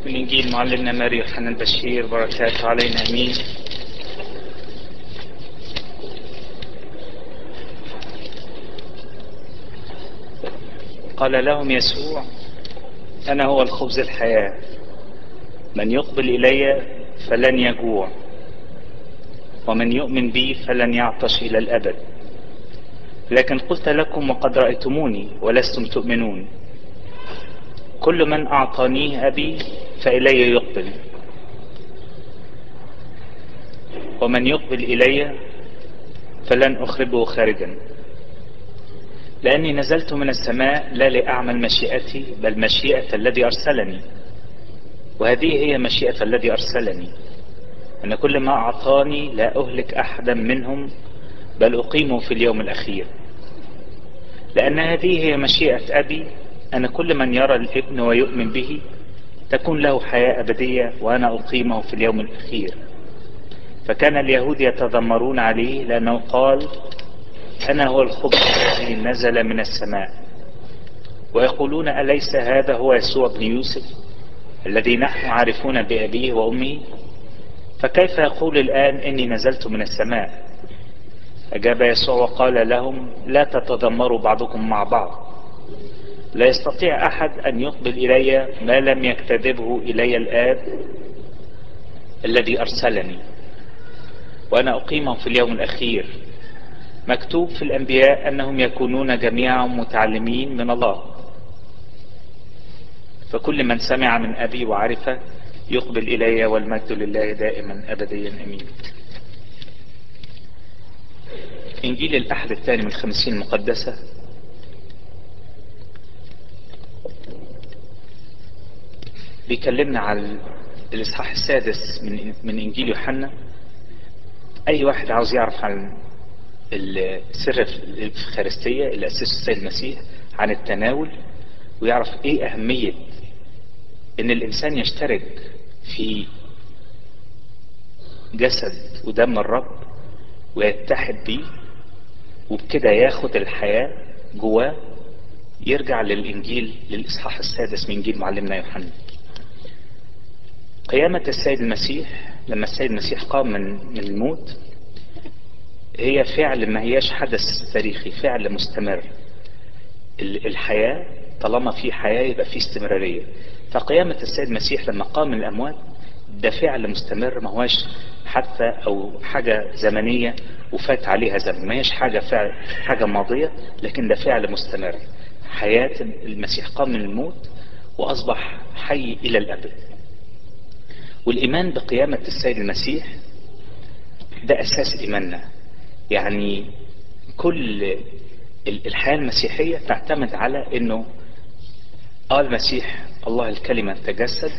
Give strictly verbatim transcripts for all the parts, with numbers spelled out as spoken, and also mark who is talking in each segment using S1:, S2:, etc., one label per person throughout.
S1: من إنجيل معلمنا ماري يوحنا البشير، بركاته علينا أمين. قال لهم يسوع: أنا هو الخبز الحياة، من يقبل إلي فلن يجوع، ومن يؤمن بي فلن يعطش إلى الأبد. لكن قلت لكم وقد رأيتموني ولستم تؤمنون. كل من أعطانيه أبي فإلي يقبل، ومن يقبل إلي فلن أخرجه خارجا. لأني نزلت من السماء لا لأعمل مشيئتي بل مشيئة الذي أرسلني، وهذه هي مشيئة الذي أرسلني، أن كل ما أعطاني لا أهلك أحدا منهم بل أقيمه في اليوم الأخير. لأن هذه هي مشيئة أبي، أن كل من يرى الابن ويؤمن به تكون له حياة أبدية، وأنا أقيمه في اليوم الأخير. فكان اليهود يتذمرون عليه لأنه قال: أنا هو الخبز الذي نزل من السماء. ويقولون: أليس هذا هو يسوع بن يوسف الذي نحن عارفون بأبيه وأمه؟ فكيف يقول الآن إني نزلت من السماء؟ أجاب يسوع وقال لهم: لا تتذمروا بعضكم مع بعض. لا يستطيع أحد أن يقبل إلي ما لم يكتذبه إلي الآب الذي أرسلني، وأنا أقيمه في اليوم الأخير. مكتوب في الأنبياء أنهم يكونون جميعا متعلمين من الله. فكل من سمع من أبي وعرفه يقبل إلي، والمجد لله دائما أبديا أمين. إنجيل الأحد الثاني من الخمسين المقدسة بيكلمنا على الإصحاح السادس من من إنجيل يوحنا. أي واحد عاوز يعرف عن السر الإفخارستية اللي أسسه السيد المسيح، عن التناول، ويعرف إيه أهمية إن الإنسان يشترك في جسد ودم الرب ويتحد بيه، وبكده ياخد الحياة جواه، يرجع للإنجيل للإصحاح السادس من إنجيل معلمنا يوحنا. قيامة السيد المسيح، لما السيد المسيح قام من الموت، هي فعل، ما هياش حدث تاريخي، فعل مستمر. الحياة طالما في حياة يبقى في استمرارية. فقيامة السيد المسيح لما قام من الأموات ده فعل مستمر، ما هواش حتى أو حاجة زمنية وفات عليها زمن، ما هيش حاجة فعل حاجة ماضية، لكن ده فعل مستمر. حياة المسيح قام من الموت وأصبح حي إلى الأبد. والإيمان بقيامة السيد المسيح ده أساس إيماننا. يعني كل الحياة المسيحية تعتمد على إنه آه المسيح الله الكلمة تجسد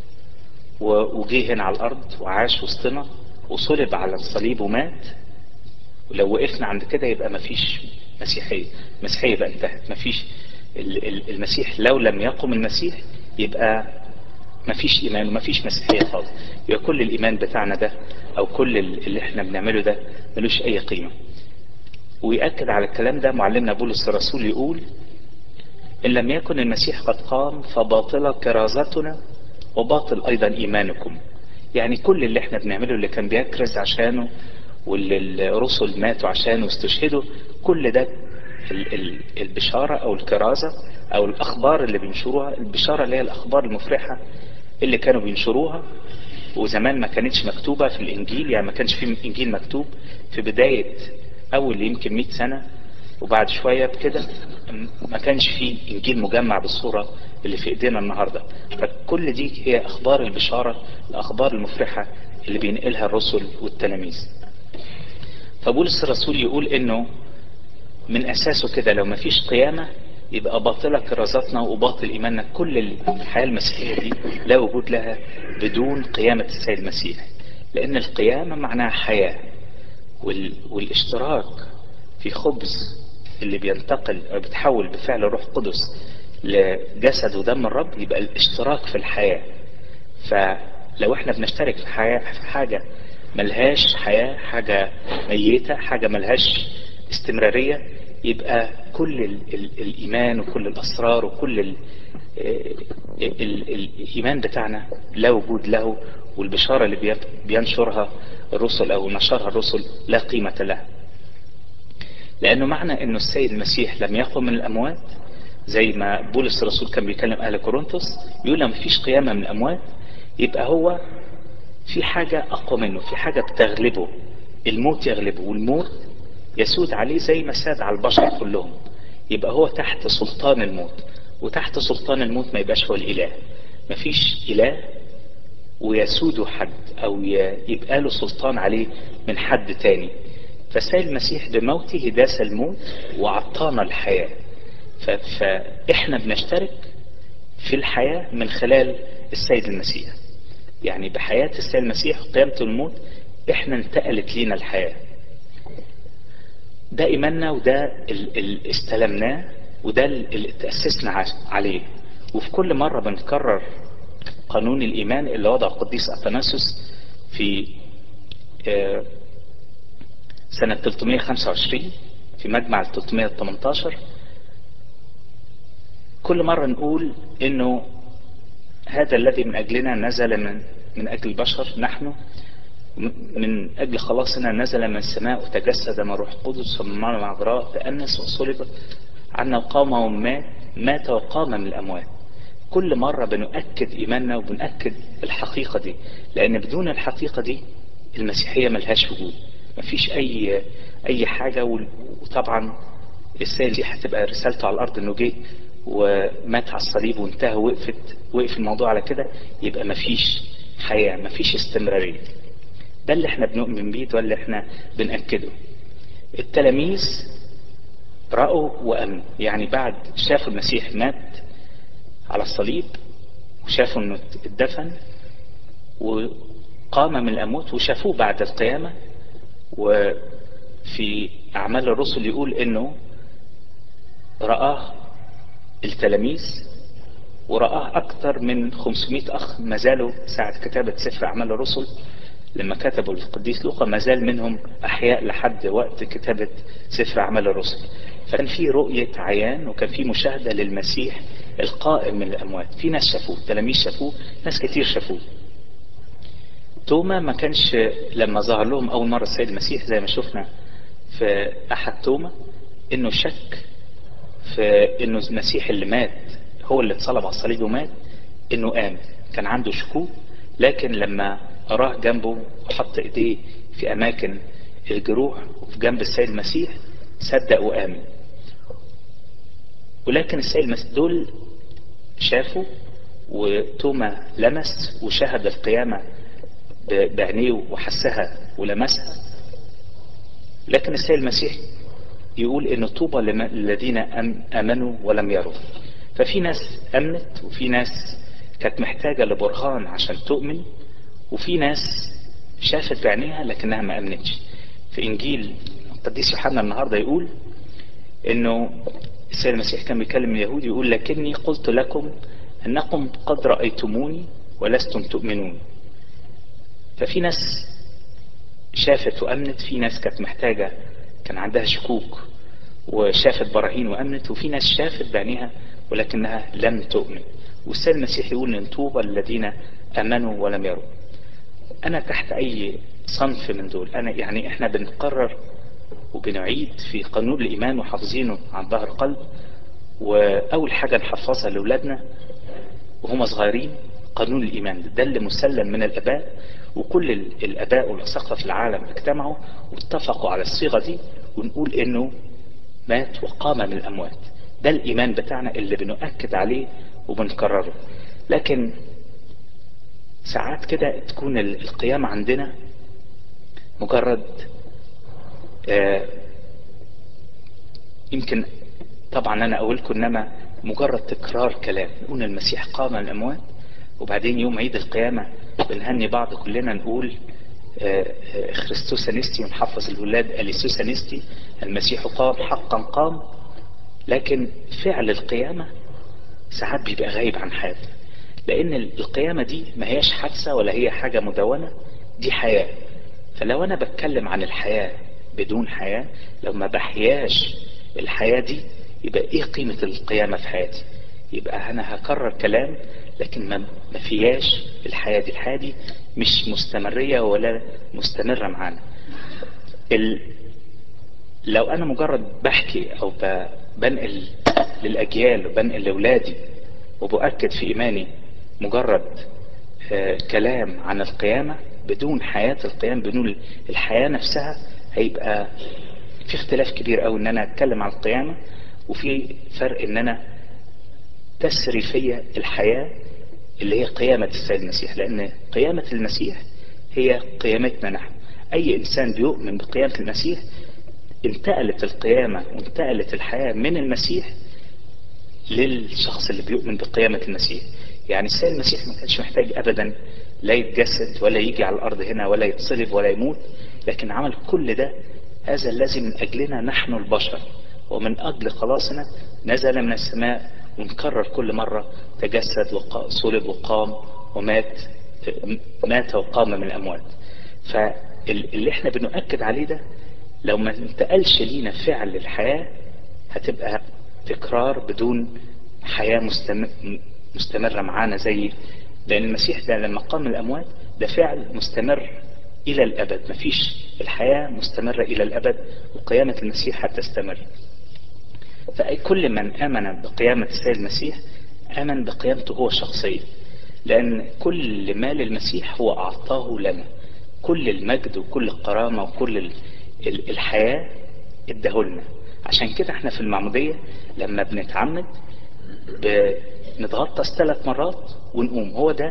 S1: وجيه هنا على الأرض وعاش وسطنا وصلب على الصليب ومات. ولو وقفنا عند كده يبقى مفيش مسيحية. المسيحية بقى انتهت، مفيش المسيح. لو لم يقم المسيح يبقى مفيش إيمان ومفيش مسيحية خالص. يبقى كل الإيمان بتاعنا ده أو كل اللي احنا بنعمله ده ملوش أي قيمة. ويأكد على الكلام ده معلمنا بولس الرسول، يقول: إن لم يكن المسيح قد قام فباطلة كرازتنا وباطل أيضا إيمانكم. يعني كل اللي احنا بنعمله، اللي كان بيكرز عشانه واللي الرسل ماتوا عشانه واستشهدوا، كل ده البشارة أو الكرازة أو الأخبار اللي بينشروها. البشارة اللي هي الأخبار المفرحة اللي كانوا بينشروها، وزمان ما كانتش مكتوبة في الإنجيل. يعني ما كانش في إنجيل مكتوب في بداية أول يمكن مئة سنة، وبعد شوية بكده ما كانش في إنجيل مجمع بالصورة اللي في إيدينا النهاردة. فكل دي هي أخبار البشارة، الأخبار المفرحة اللي بينقلها الرسل والتلاميذ. فبولس الرسول يقول إنه من أساسه كده لو ما فيش قيامة يبقى باطلة كرازتنا وباطل إيماننا. كل الحياة المسيحية دي لا وجود لها بدون قيامة السيد المسيح، لأن القيامة معناها حياة. والاشتراك في خبز اللي بينتقل أو بتحول بفعل الروح القدس لجسد ودم الرب يبقى الاشتراك في الحياة. فلو احنا بنشترك في حياة في حاجة ملهاش حياة، حاجة ميتة، حاجة ملهاش استمرارية، يبقى كل ال ال الإيمان وكل الأسرار وكل ال الإيمان بتاعنا لا وجود له، والبشارة اللي بينشرها الرسل أو نشرها الرسل لا قيمة لها. لأنه معنى أنه السيد المسيح لم يقم من الأموات، زي ما بولس الرسول كان بيكلم أهل كورنثوس يقول لما فيش قيامة من الأموات، يبقى هو في حاجة أقوى منه، في حاجة بتغلبه، الموت يغلبه، والموت يسود عليه زي ما ساد على البشر كلهم. يبقى هو تحت سلطان الموت، وتحت سلطان الموت ما يبقاش هو الإله. مفيش إله ويسوده حد أو يبقى له سلطان عليه من حد تاني. فالسيد المسيح بموته داس الموت وعطانا الحياة. فإحنا بنشترك في الحياة من خلال السيد المسيح. يعني بحياة السيد المسيح وقيامته الموت إحنا انتقلت لينا الحياة. ده إيماننا، وده اللي استلمناه، وده اللي تأسسنا عليه. وفي كل مرة بنكرر قانون الإيمان اللي وضع القديس أثناسيوس في سنة ثلاثمائة وخمسة وعشرين في مجمع ثلاثمائة وثمانية عشر. كل مرة نقول إنه هذا الذي من أجلنا نزل من من أجل البشر، نحن من أجل خلاصنا نزل من السماء وتجسد من روح قدس ومن مريم العذراء، تأنس وصلب عنا وقام ومات، مات وقام من الأموات. كل مرة بنؤكد إيماننا وبنؤكد الحقيقة دي، لأن بدون الحقيقة دي المسيحية ملهاش وجود، مفيش أي أي حاجة. وطبعا السيد المسيح هتبقى رسالته على الأرض إنه جه ومات على الصليب وانتهى، وقفت وقف الموضوع على كده، يبقى مفيش حياة، مفيش استمرارية. ده اللي احنا بنؤمن بيه، ده اللي احنا بنأكده. التلاميذ رأوا وأمنوا، يعني بعد شافوا المسيح مات على الصليب وشافوا انه اتدفن وقام من الأموات وشافوه بعد القيامة. وفي أعمال الرسل يقول انه رآه التلاميذ ورآه أكثر من خمسمائة أخ ما زالوا ساعة كتابة سفر أعمال الرسل. لما كتبوا القديس لوقا ما زال منهم أحياء لحد وقت كتابة سفر أعمال الرسل. فكان في رؤية عيان وكان في مشاهدة للمسيح القائم من الأموات. في ناس شافوه، تلاميذ شافوه، ناس كتير شافوه. توما ما كانش لما ظهر لهم أول مرة السيد المسيح زي ما شفنا في أحد توما إنه شك في إنه المسيح اللي مات هو اللي اتصلب على الصليب ومات، إنه قام. كان عنده شكوك، لكن لما أراه جنبه وحط إيديه في أماكن الجروح وفي جنب السيد المسيح صدق وآمن. ولكن السيد المسيح دول شافوا، وتوما لمس وشاهد القيامة بعينيه وحسها ولمسها. لكن السيد المسيح يقول إن طوبى للذين آمنوا ولم يروا. ففي ناس أمنت، وفي ناس كانت محتاجة لبرهان عشان تؤمن، وفي ناس شافت بعينيها لكنها ما أمنتش. في إنجيل القديس يوحنا النهاردة يقول إنه السيد المسيح كان بيكلم اليهود يقول لكني قلت لكم أنكم قد رأيتموني ولستم تؤمنون. ففي ناس شافت وأمنت، في ناس كانت محتاجة كان عندها شكوك وشافت براهين وأمنت، وفي ناس شافت بعينيها ولكنها لم تؤمن. والسيد المسيح يقول ان طوبى الذين آمنوا ولم يروا. أنا تحت أي صنف من دول. أنا يعني إحنا بنقرر وبنعيد في قانون الإيمان وحافظينه عن ظهر قلب. وأول حاجة نحفظها لأولادنا وهم صغيرين قانون الإيمان، ده اللي مسلم من الآباء، وكل الآباء والأساقفة في العالم اجتمعوا واتفقوا على الصيغة دي، ونقول إنه مات وقام من الأموات. ده الإيمان بتاعنا اللي بنؤكد عليه وبنكرره. لكن ساعات كده تكون القيامة عندنا مجرد آه يمكن طبعا أنا أقولكم إنما مجرد تكرار كلام. نقول المسيح قام من الأموات، وبعدين يوم عيد القيامة بنهني بعض كلنا نقول خريستوس أنستي، ونحفظ الولاد أليسوس أنستي، المسيح قام حقا قام. لكن فعل القيامة ساعات بيبقى غايب عن حياتنا، لأن القيامة دي ما هياش حادثة ولا هي حاجة مدونة، دي حياة. فلو أنا بتكلم عن الحياة بدون حياة، لو ما بحياش الحياة دي، يبقى إيه قيمة القيامة في حياتي؟ يبقى انا هكرر كلام لكن ما ما فيهاش الحياة دي. الحياة دي مش مستمرية ولا مستمرة معانا. ال... لو انا مجرد بحكي او ب... بنقل للاجيال وبنقل لاولادي وبؤكد في ايماني مجرد آه كلام عن القيامة بدون حياة القيامة، بدون الحياة نفسها، هيبقى في اختلاف كبير قوي ان انا اتكلم عن القيامة، وفي فرق ان انا تسري فيا الحياة اللي هي قيامة السيد المسيح. لان قيامة المسيح هي قيامتنا نحن. اي انسان بيؤمن بقيامة المسيح انتقلت القيامة وانتقلت الحياة من المسيح للشخص اللي بيؤمن بقيامة المسيح. يعني السيد المسيح ما كانش محتاج ابدا لا يتجسد ولا يجي على الارض هنا ولا يتصلب ولا يموت، لكن عمل كل ده هذا الذي من اجلنا نحن البشر، ومن اجل خلاصنا نزل من السماء ونكرر كل مرة تجسد وصلب وقام ومات، مات وقام من الاموات. فاللي احنا بنؤكد عليه ده لو ما انتقلش لينا فعل الحياة هتبقى تكرار بدون حياة مستمرة معانا. زي لأن المسيح ده لما قام من الأموات ده فعل مستمر إلى الأبد، مفيش الحياة مستمرة إلى الأبد وقيامة المسيح هتستمر. فكل من آمن بقيامة السيد المسيح آمن بقيامته هو الشخصية، لأن كل ما للمسيح هو أعطاه لنا، كل المجد وكل الكرامة وكل الحياة ادهولنا. عشان كده احنا في المعمودية لما بنتعمد بنتغطس ثلاث مرات ونقوم. هو ده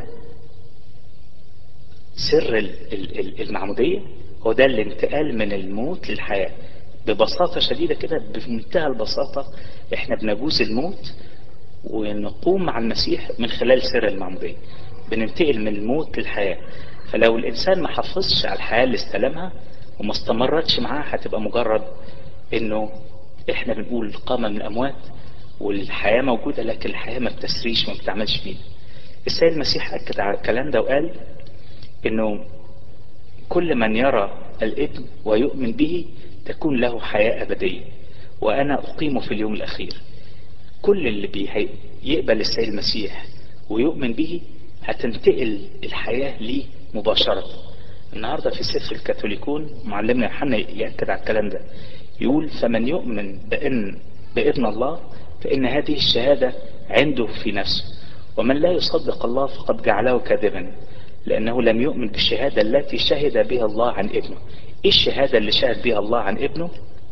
S1: سر المعمودية، هو ده الانتقال من الموت للحياة. ببساطة شديدة كده، بمنتهى البساطة، احنا بنجوز الموت ونقوم مع المسيح من خلال سر المعمودية، بننتقل من الموت للحياة. فلو الانسان ما حافظش على الحياة اللي استلمها وما استمرتش معاه هتبقى مجرد انه احنا بنقول قام من الاموات والحياة موجودة لكن الحياة ما بتسريش وما بتعملش فينا. السيد المسيح اكد على الكلام ده وقال انه كل من يرى الابن ويؤمن به تكون له حياة ابدية وانا اقيمه في اليوم الاخير. كل اللي بيقبل السيد المسيح ويؤمن به هتنتقل الحياة ليه مباشرة. النهاردة في سفر الكاثوليكون معلمنا يوحنا يأكد على الكلام ده، يقول فمن يؤمن بأن بابن الله فإن هذه الشهادة عنده في نفسه، ومن لا يصدق الله فقد جعله كاذبا لأنه لم يؤمن بالشهادة التي شهد بها الله عن ابنه. إيه الشهادة اللي شهد بها الله عن ابنه؟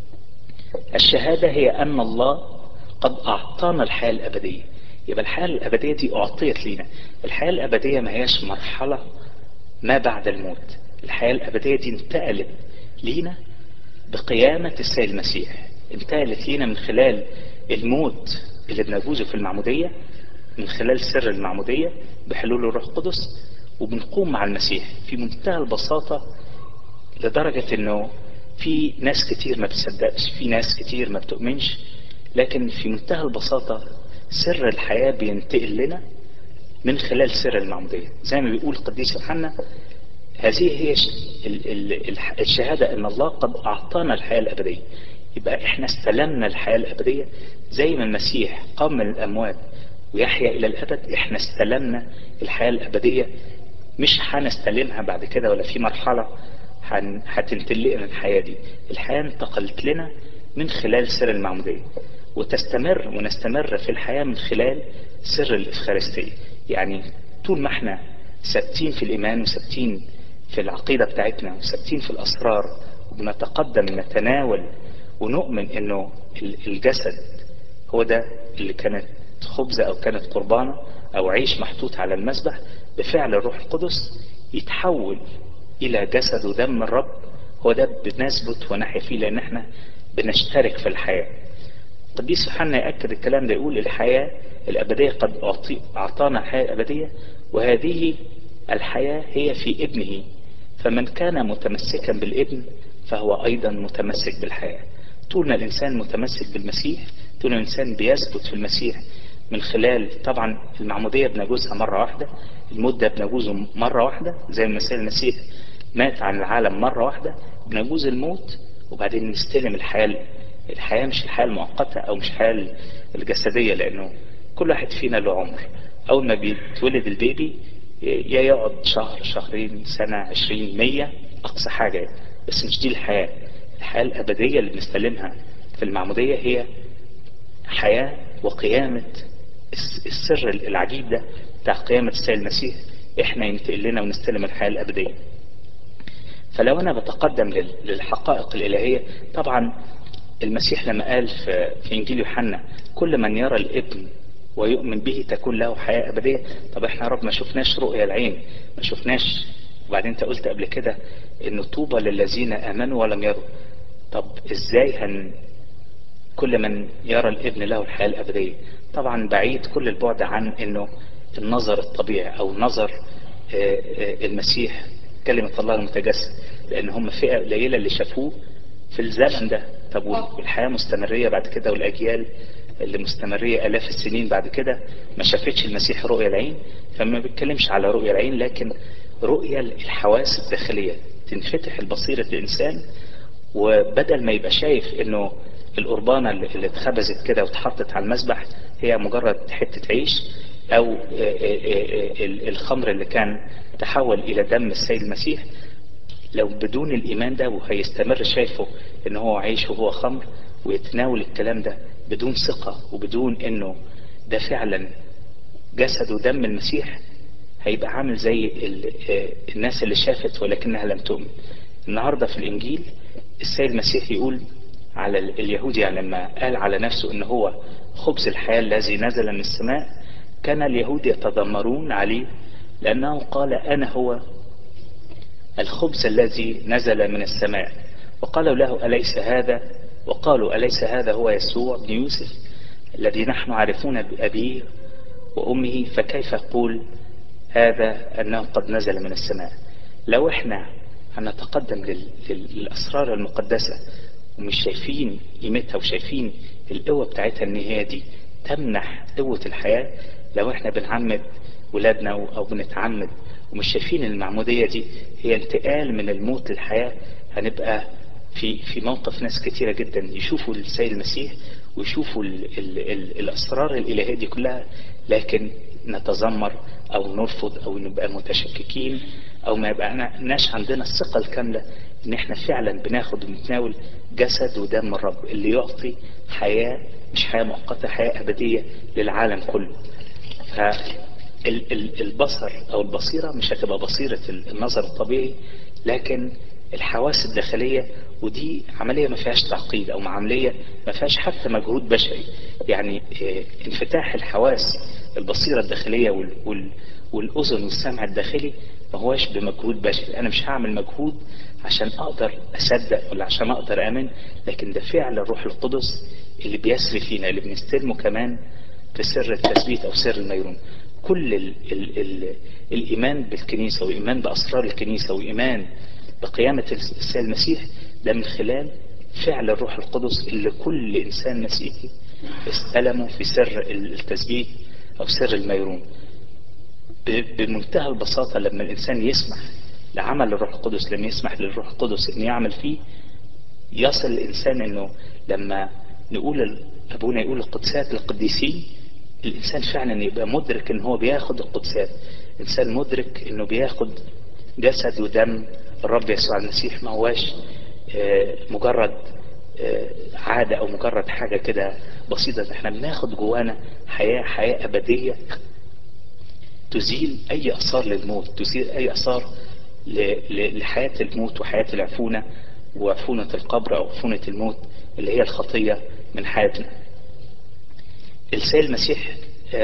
S1: الشهادة هي أن الله قد أعطانا الحياة الأبدية. يبقى الحياة الأبدية دي أعطيت لنا. الحياة الأبدية ما هياش مرحلة ما بعد الموت، الحياة الأبدية دي انتقلت لينا بقيامة السيد المسيح، انتقلت لينا من خلال الموت اللي بنجوزه في المعمودية، من خلال سر المعمودية بحلول الروح القدس، وبنقوم مع المسيح في منتهى البساطة، لدرجة انه في ناس كتير ما بتصدقش، في ناس كتير ما بتؤمنش، لكن في منتهى البساطة سر الحياة بينتقل لنا من خلال سر المعمودية. زي ما بيقول القديس يوحنا هذه هي الشهادة ان الله قد اعطانا الحياة الابدية. يبقى احنا استلمنا الحياة الابدية زي ما المسيح قام من الاموات ويحيا الى الابد، احنا استلمنا الحياة الابدية. مش هنستلمها بعد كده ولا في مرحلة هتنتقل لنا الحياة دي، الحياة انتقلت لنا من خلال سر المعمودية، وتستمر ونستمر في الحياة من خلال سر الإفخارستية. يعني طول ما احنا ثابتين في الإيمان وثابتين في العقيدة بتاعتنا وثابتين في الأسرار وبنتقدم نتناول ونؤمن انه الجسد هو ده اللي كانت خبزة او كانت قربانة او عيش محطوط على المذبح، بفعل الروح القدس يتحول الى جسد ودم الرب. هو ده بنثبت ونحيا فيه لان احنا بنشترك في الحياة. القديس يوحنا يأكد الكلام ده، يقول الحياة الأبدية قد أعطانا الحياة الأبدية وهذه الحياة هي في ابنه، فمن كان متمسكا بالابن فهو أيضا متمسك بالحياة. طول ما الإنسان متمسك بالمسيح، طول ما الإنسان بيثبت في المسيح من خلال طبعا المعمودية بنجوزها مرة واحدة، المدة بنجوزه مرة واحدة زي ما مثال المسيح مات عن العالم مرة واحدة، بنجوز الموت وبعدين نستلم الحياة. الحياة مش الحياة المؤقتة او مش الحياة الجسدية، لانه كل كل واحد فينا له عمر. اول ما بيتولد البيبي يا يقعد شهر، شهرين، سنة، عشرين، مية، اقصى حاجة. بس مش دي الحياة. الحياة الابدية اللي بنستلمها في المعمودية هي حياة وقيامة السر العجيب ده بتاع قيامة السيد المسيح، احنا ينتقل لنا ونستلم الحياة الابدية. فلو انا بتقدم للحقائق الالهية، طبعا المسيح لما قال في, في انجيل يوحنا كل من يرى الابن ويؤمن به تكون له حياة ابدية. طب احنا يا رب ما شفناش رؤية العين، ما شفناش. وبعدين انت قلت قبل كده ان طوبى للذين امنوا ولم يروا. طب ازاي هن كل من يرى الابن له الحياة الابدية؟ طبعا بعيد كل البعد عن انه النظر الطبيعي او نظر المسيح كلمة الله المتجسد، لان هم فئة قليلة اللي شافوه في الزمن ده. طب والحياة مستمرية بعد كده، والاجيال اللي مستمرية الاف السنين بعد كده ما شافتش المسيح رؤية العين. فما بيتكلمش على رؤية العين، لكن رؤية الحواس الداخلية، تنفتح البصيرة الانسان، وبدل ما يبقى شايف انه القربانة اللي اتخبزت كده واتحطت على المذبح هي مجرد حتة عيش، او الخمر اللي كان تحول الى دم السيد المسيح، لو بدون الايمان ده وهيستمر شايفه ان هو عيش وهو خمر، ويتناول الكلام ده بدون ثقة وبدون انه ده فعلا جسد ودم المسيح، هيبقى عامل زي الناس اللي شافت ولكنها لم تؤمن. النهاردة في الانجيل السيد المسيح يقول على اليهود، يعني لما قال على نفسه ان هو خبز الحياة الذي نزل من السماء، كان اليهود يتذمرون عليه لانه قال انا هو الخبز الذي نزل من السماء. وقالوا له أليس هذا وقالوا أليس هذا هو يسوع بن يوسف الذي نحن عارفون بأبيه وأمه، فكيف يقول هذا أنه قد نزل من السماء؟ لو احنا هنتقدم للأسرار المقدسة ومش شايفين قيمتها وشايفين القوة بتاعتها ان هي دي تمنح قوة الحياة، لو احنا بنعمد ولادنا او بنتعمد ومش شايفين المعمودية دي هي انتقال من الموت للحياة، هنبقى في في موقف ناس كتيرة جدا يشوفوا السيد المسيح ويشوفوا ال ال ال الأسرار الإلهية دي كلها، لكن نتذمر أو نرفض أو نبقى متشككين أو ما يبقى ناش عندنا الثقة الكاملة إن إحنا فعلا بناخد ونتناول جسد ودم الرب اللي يعطي حياة، مش حياة مؤقتة، حياة أبدية للعالم كله. فالبصر أو البصيرة مش هتبقى بصيرة النظر الطبيعي، لكن الحواس الداخلية، ودي عملية ما فيهاش تعقيد أو عملية ما فيهاش حتى مجهود بشري. يعني انفتاح الحواس البصيرة الداخلية والأذن والسمع الداخلي ما هواش بمجهود بشري. أنا مش هعمل مجهود عشان أقدر أصدق ولا عشان أقدر أمن، لكن ده فعل الروح القدس اللي بيسري فينا، اللي بنستلمه كمان في سر التثبيت أو سر الميرون. كل ال ال ال الإيمان بالكنيسة وإيمان بأسرار الكنيسة وإيمان بقيامة السيد المسيح ده من خلال فعل الروح القدس اللي كل إنسان مسيحي استلمه في سر التثبيت أو سر الميرون. بمنتهى البساطة لما الإنسان يسمح لعمل الروح القدس، لما يسمح للروح القدس إن يعمل فيه، يصل الإنسان إنه لما نقول أبونا يقول القدسات للقديسين، الإنسان فعلا يبقى مدرك إن هو بياخد القدسات، إنسان مدرك إنه بياخد جسد ودم الرب يسوع المسيح، ما هواش مجرد عادة أو مجرد حاجة كده بسيطة. احنا بناخد جوانا حياة حياة أبدية تزيل أي أثار للموت، تزيل أي أثار لحياة الموت وحياة العفونة وعفونة القبر أو عفونة الموت اللي هي الخطية من حياتنا. السيد المسيح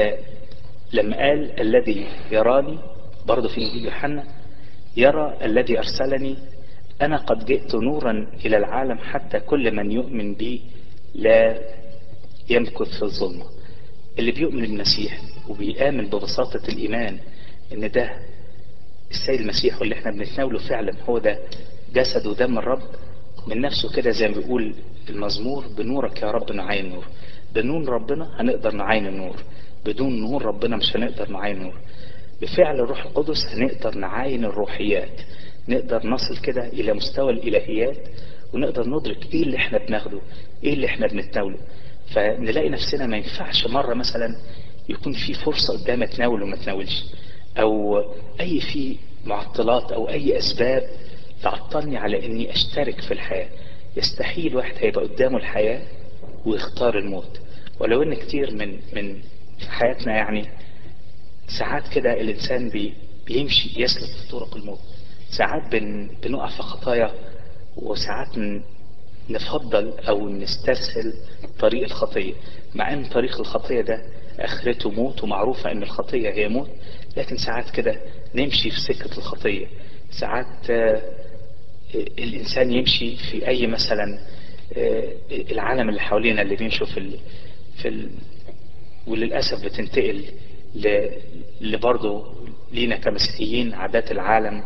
S1: لما قال الذي يراني برضه في إنجيل يوحنا يرى الذي أرسلني، أنا قد جئت نورا إلى العالم حتى كل من يؤمن بي لا يمكث في الظلمة. اللي بيؤمن المسيح وبيآمن ببساطة الإيمان إن ده السيد المسيح واللي احنا بنتناوله فعلا هو ده جسد ودم الرب، من نفسه كده زي ما بيقول المزمور بنورك يا رب نعاين النور. بنور ربنا هنقدر نعاين النور، بدون نور ربنا مش هنقدر نعاين النور. بفعل الروح القدس هنقدر نعاين الروحيات، نقدر نصل كده إلى مستوى الإلهيات ونقدر ندرك إيه اللي احنا بناخده، إيه اللي احنا بنتناوله. فنلاقي نفسنا ما ينفعش مرة مثلا يكون في فرصة قدام اتناول وما اتناولش، او اي في معطلات او اي اسباب تعطلني على اني اشترك في الحياة. يستحيل واحد هيبقى قدامه الحياة ويختار الموت. ولو ان كتير من من في حياتنا يعني ساعات كده الانسان بي بيمشي يسلك في طرق الموت. ساعات بن بنقع في خطايا، وساعات ن- نفضل او نستسهل طريق الخطية، مع ان طريق الخطية ده اخرته موت، ومعروفة ان الخطية هي موت. لكن ساعات كده نمشي في سكة الخطية. ساعات آه، الانسان يمشي في اي مثلا آه، العالم اللي حوالينا اللي بيمشوا في ال في ال وللأسف بتنتقل ل- لبرضه لينا كمسيحيين عادات العالم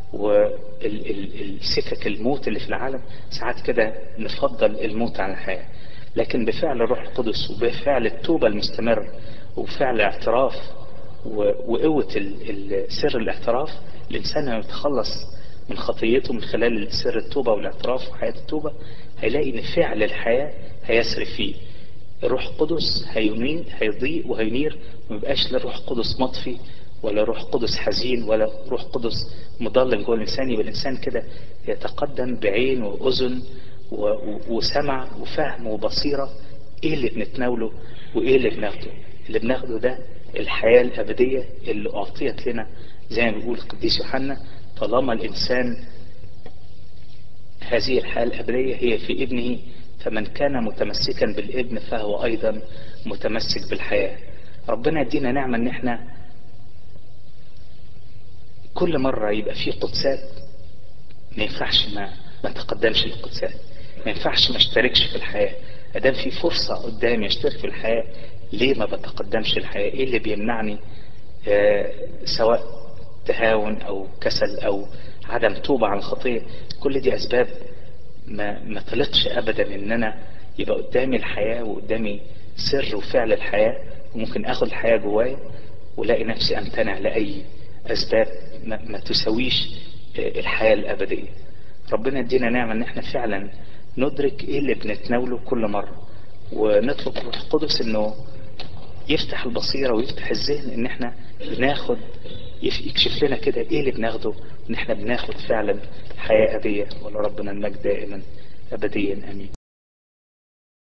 S1: والسكك الموت اللي في العالم. ساعات كده نفضل الموت عن الحياة. لكن بفعل الروح القدس وبفعل التوبة المستمر وبفعل الاعتراف و- وقوة ال- ال- سر الاعتراف، الإنسان لما يتخلص من خطيته من خلال سر التوبة والاعتراف وحياة التوبة، هيلاقي ان فعل الحياة هيسري فيه. الروح القدس هينير هيضيء وهينير، ما يبقاش لا روح قدس مطفي ولا روح قدس حزين ولا روح قدس مضلم جوه الانسان. يبقى الانسان كده يتقدم بعين واذن و- و- وسمع وفهم وبصيره ايه اللي بنتناوله وايه اللي بناخده. اللي بناخده ده الحياه الابديه اللي اعطيت لنا، زي ما بيقول القديس يوحنا: طالما الانسان هذه الحياة الأبدية هي في ابنه، فمن كان متمسكا بالابن فهو أيضا متمسك بالحياة. ربنا يدينا نعمة ان احنا كل مرة يبقى في قدسات ما ينفعش ما ما تقدمش للقدسات، ما ينفعش ما اشتركش في الحياة. ادام في فرصة قدامي اشترك في الحياة، ليه ما بتقدمش الحياة؟ ايه اللي بيمنعني؟ آه سواء تهاون او كسل او عدم توبة عن الخطية، كل دي اسباب ما ما طلقش ابدا ان انا يبقى قدامي الحياة وقدامي سر وفعل الحياة، وممكن اخد الحياة جوايا ولاقي نفسي امتنع لاي اسباب ما, ما تساويش آه، الحياة الابدية. ربنا يدينا نعمة ان احنا فعلا ندرك ايه اللي بنتناوله كل مرة، ونطلب الروح القدس انه يفتح البصيرة ويفتح الذهن ان احنا بناخد، يف- يكشف لنا كده ايه اللي بناخده، وان احنا بناخد فعلا حياة ابدية. ولربنا المجد دائما ابديا امين.